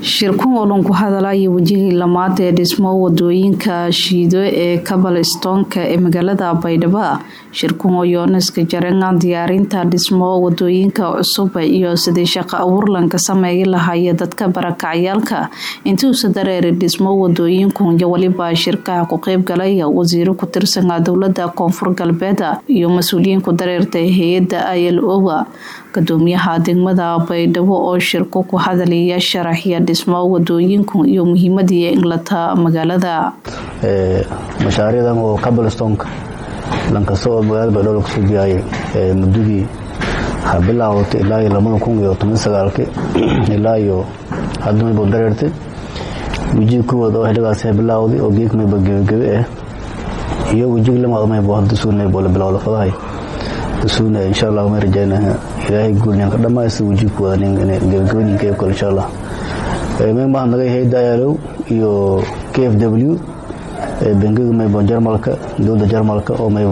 shirkan oo ku hadalaya wajigii lamaad ee dhismo wadooyinka shiido ee Cobblestone-ka ee magaalada Baydhabo. Shirkan oo yoonaska jarangan diyaarinta dhismo wadooyinka cusub iyo sidii shaqo abuur lanka sameeyay lahayd dadka barakacyaalka intuu sadareeray dhismo wadooyinku iyo waliba shirkaha ku qayb galay wasiiro ku tirsan dawladda Koonfur Galbeed iyo mas'uuliyiin ku dareertay hay'adda ILO. Gudoomiyaha degmada Baydhabo oo shirku ku hadalaya sharaxya dhismo wadooyinku iyo muhiimadda inglata magaalada mashaariicdan oo Cobblestone-ka lanka soo magaalada Baydhabo ku sugayay mudadii habilawday ilaa 2019 ilaa iyo hadda ay dareertay wajig kuwada oo xilligaas bilawday oo geekmay bagagabe iyo wajig lama admay boohda suunay bilawda fadahay suunay insha Allah ma rajaynaha ilaahay guulnaan ka dhamaysay wajig kuwada inay gabagabooyinka ay insha Allah ma naga hay'adda ILO iyo KFW bangiga may Jarmalka dawladda Jarmalka oo may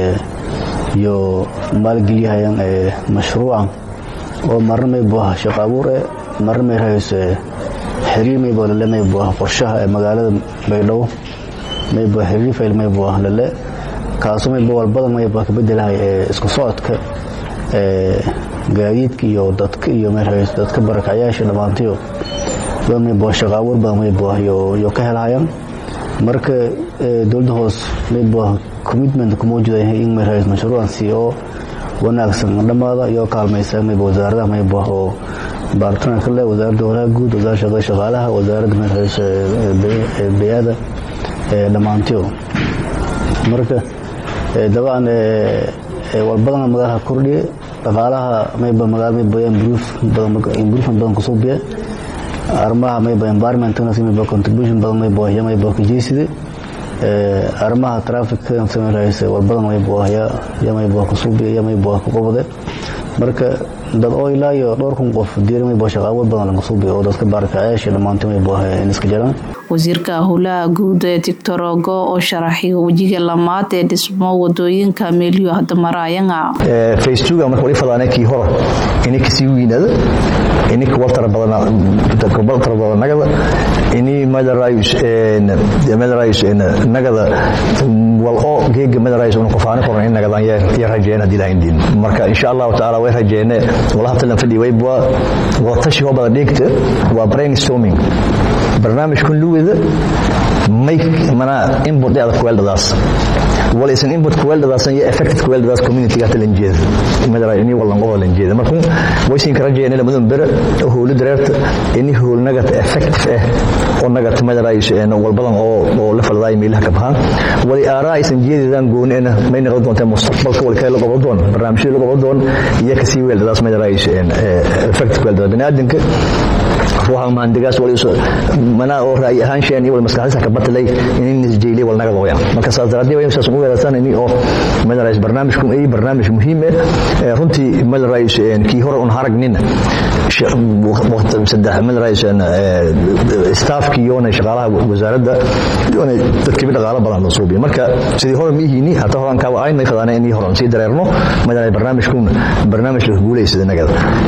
iyo maalgeliyayaan mashruucan oo marnay shaqo abuur marnay hay'ad xiriimay lamay qorshaha magaalada Baydhabo may xiriir fayl may lale kaasoo may walbada may ka bedelahay isku socodka gaadiidka iyo dadka iyo dadka barakacayaasha dhamaantiyo may shaqo abuur badan may iyo ka helayaan marka dawladda hoos may commitment ku muujiday in may mashruucan oo wanaagsan dhamaada iyo kaalmaysan may wasaaradda may oo baartaan kale wasaaradda howlaha guud wasaaradda shaqaalaha wasaaradda beeyada dhamaantiyo marka dabaan walbadana magaalada kordhiye dhaqaalaha may magaalada may badan ku soo biye armaha may environment may contribution badan may ka jeeside armaha traffic sameynaysay walbadan may ku soo biye may ku qabade marka dad oo ilaa iyo dhowr kun qof diiramay shaqo abuur badan laga soo biyo oo dadka barakacayaasha dhamaantood may iska jiraan wasiirka howlaha guud ee Dr. Ogo oo sharaxay wajiga lamaad ee dhismo wadooyinka meeliyo hadda marayanga phase 2 markii fadlanay kii hore inay ka sii weynada inay ku waltar badan nagada inay madarays nagada walqo geega madarays oo qofaana koran nagadan yar rajayna dilaayeen marka insha Allah taala way rajayna walaha tan fadhi way waa tashi oo badan dhigta waa brainstorming barnaamij kun luwada may mana input dad ku weldadaas wala isan input ku weldadaas iyo effective ku weldadaas community ga talanjeed madarays inay wallan qodob talanjeed marka way siin rajayna lamadan ber howlo dareerta inay howl naga effective oo naga madarays walbadan oo la falday meelaha ka baxan wali aaraa isan jeedadaan goonina may noqon doontaa mustaqbalka wali kale lagu doon barnaamijyo lagu doon iyo ka sii weldadaas madarays effective weldadaas banaadinka waxaan maandigaas wali mana oo raay ahaan sheen iyo maskaxdiisa ka batalay in isjeelay wal naga looya marka saadradii way saas ugu weerarsan in oo madarays barnaamijku ay barnaamij muhiim ah runtii madarays kii hore on haragnina waqti saddex madarays staffki iyo shaqaalaha wasaaradda iyo dadkii dhaqaalaha badan loo suubiyo marka sidii hore mihiini hatta horan ka waa ay may fadana in hore si dareerno madarays barnaamijku barnaamij la guuleysay nagada